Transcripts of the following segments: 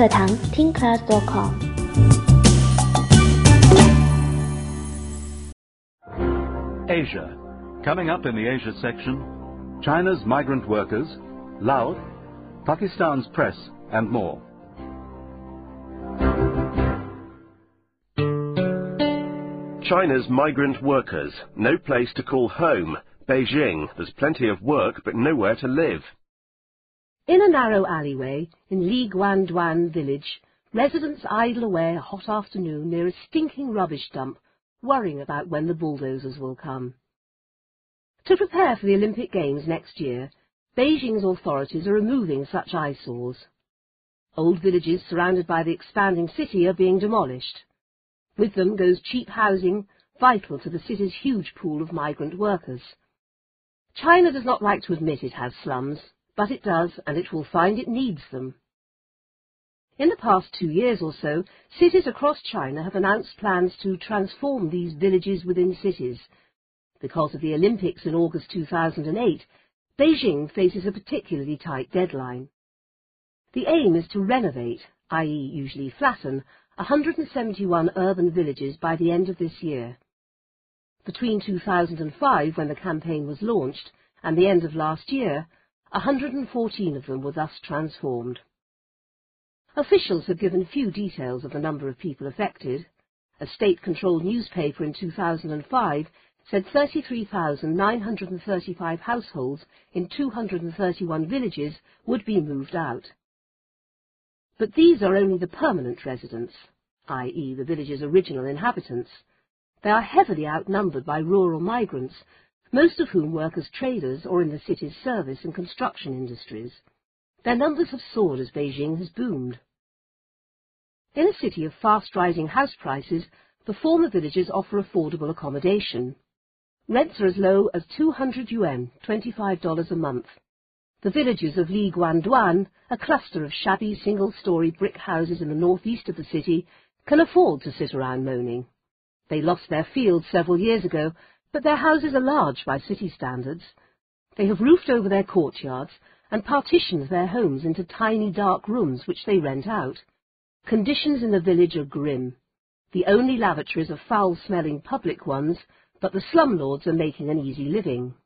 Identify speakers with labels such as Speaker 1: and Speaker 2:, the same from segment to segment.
Speaker 1: 课堂听 class.com。
Speaker 2: Asia. Coming up in the Asia section, China's migrant workers, Laos, Pakistan's press, and more.
Speaker 3: China's migrant workers. No place to call home. Beijing. There's plenty of work, but nowhere to live.
Speaker 4: In a narrow alleyway in Liguanduan village, residents idle away a hot afternoon near a stinking rubbish dump, worrying about when the bulldozers will come. To prepare for the Olympic Games next year, Beijing's authorities are removing such eyesores. Old villages surrounded by the expanding city are being demolished. With them goes cheap housing, vital to the city's huge pool of migrant workers. China does not like to admit it has slums, but it does, and it will find it needs them. In the past 2 years or so, cities across China have announced plans to transform these villages within cities. Because of the Olympics in August 2008, Beijing faces a particularly tight deadline. The aim is to renovate, i.e. usually flatten, 171 urban villages by the end of this year. Between 2005, when the campaign was launched, and the end of last year, 114 of them were thus transformed. Officials have given few details of the number of people affected. A state-controlled newspaper in 2005 said 33,935 households in 231 villages would be moved out. But these are only the permanent residents, i.e. the village's original inhabitants. They are heavily outnumbered by rural migrants, most of whom work as traders or in the city's service and construction industries. Their numbers have soared as Beijing has boomed. In a city of fast-rising house prices, the former villages offer affordable accommodation. Rents are as low as 200 yuan, $25 a month. The villages of Liguanduan, a cluster of shabby single-story brick houses in the northeast of the city, can afford to sit around moaning. They lost their fields several years ago, but their houses are large by city standards. They have roofed over their courtyards and partitioned their homes into tiny dark rooms which they rent out. Conditions in the village are grim. The only lavatories are foul-smelling public ones, but the slumlords are making an easy living.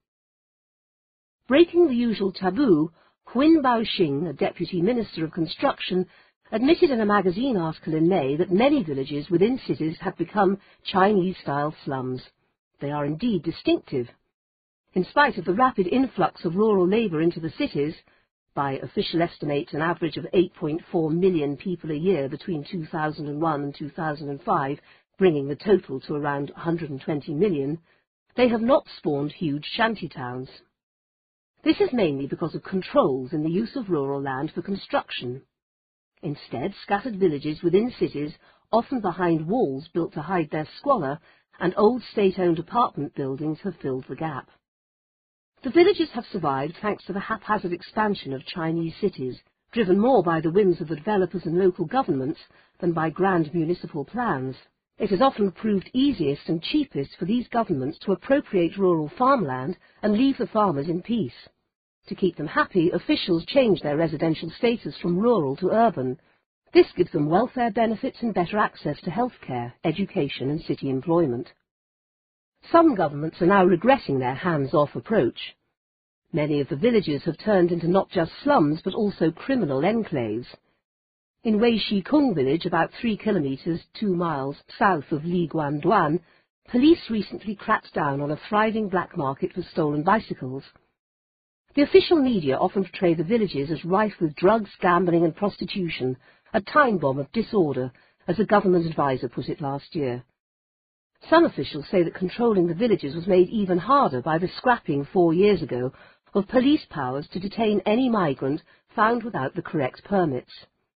Speaker 4: Breaking the usual taboo, Huin Baoxing, a deputy minister of construction, admitted in a magazine article in May that many villages within cities have become Chinese-style slums. They are indeed distinctive. In spite of the rapid influx of rural labour into the cities, by official estimates an average of 8.4 million people a year between 2001 and 2005, bringing the total to around 120 million, they have not spawned huge shanty towns. This is mainly because of controls in the use of rural land for construction. Instead, scattered villages within cities, often behind walls built to hide their squalor, and old state-owned apartment buildings have filled the gap. The villages have survived thanks to the haphazard expansion of Chinese cities, driven more by the whims of the developers and local governments than by grand municipal plans. It has often proved easiest and cheapest for these governments to appropriate rural farmland and leave the farmers in peace. To keep them happy, officials change their residential status from rural to urban. This gives them welfare benefits and better access to healthcare, education and city employment. Some governments are now regretting their hands-off approach. Many of the villages have turned into not just slums but also criminal enclaves. In Weishikung village, about 3 kilometres, 2 miles south of Liguanduan, police recently cracked down on a thriving black market for stolen bicycles. The official media often portray the villages as rife with drugs, gambling and prostitution, a time bomb of disorder, as a government advisor put it last year. Some officials say that controlling the villages was made even harder by the scrapping 4 years ago of police powers to detain any migrant found without the correct permits.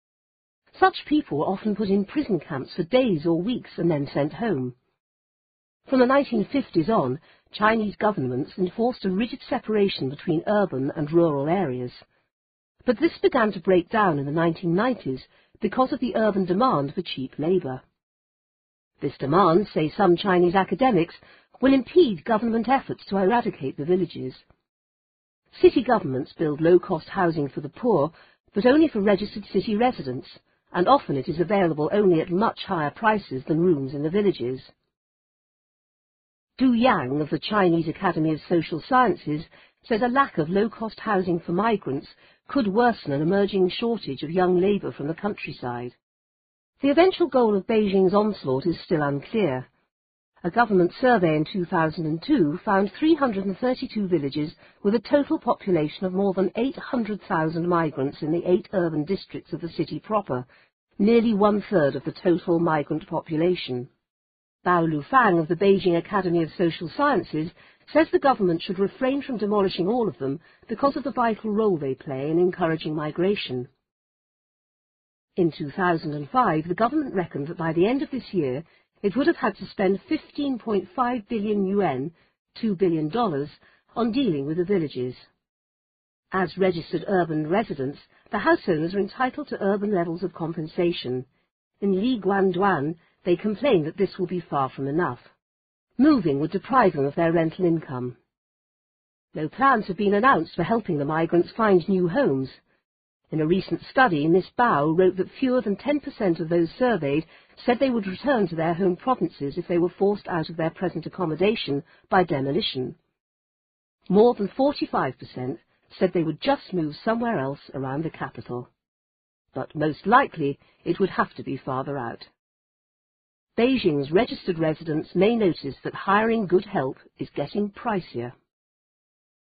Speaker 4: Such people were often put in prison camps for days or weeks and then sent home. From the 1950s on, Chinese governments enforced a rigid separation between urban and rural areas. But this began to break down in the 1990s because of the urban demand for cheap labour. This demand, say some Chinese academics, will impede government efforts to eradicate the villages. City governments build low-cost housing for the poor, but only for registered city residents, and often it is available only at much higher prices than rooms in the villages. Du Yang of the Chinese Academy of Social Sciences says a lack of low-cost housing for migrants could worsen an emerging shortage of young labour from the countryside. The eventual goal of Beijing's onslaught is still unclear. A government survey in 2002 found 332 villages with a total population of more than 800,000 migrants in the 8 urban districts of the city proper, nearly one-third of the total migrant population. Bao Lufang of the Beijing Academy of Social Sciences says the government should refrain from demolishing all of them because of the vital role they play in encouraging migration. In 2005, the government reckoned that by the end of this year, it would have had to spend 15.5 billion yuan, $2 billion, on dealing with the villages. As registered urban residents, the house owners are entitled to urban levels of compensation. In Li Guanduan, they complain that this will be far from enough. Moving would deprive them of their rental income. No plans have been announced for helping the migrants find new homes. In a recent study, Ms. Bao wrote that fewer than 10% of those surveyed said they would return to their home provinces if they were forced out of their present accommodation by demolition. More than 45% said they would just move somewhere else around the capital. But most likely it would have to be farther out. Beijing's registered residents may notice that hiring good help is getting pricier.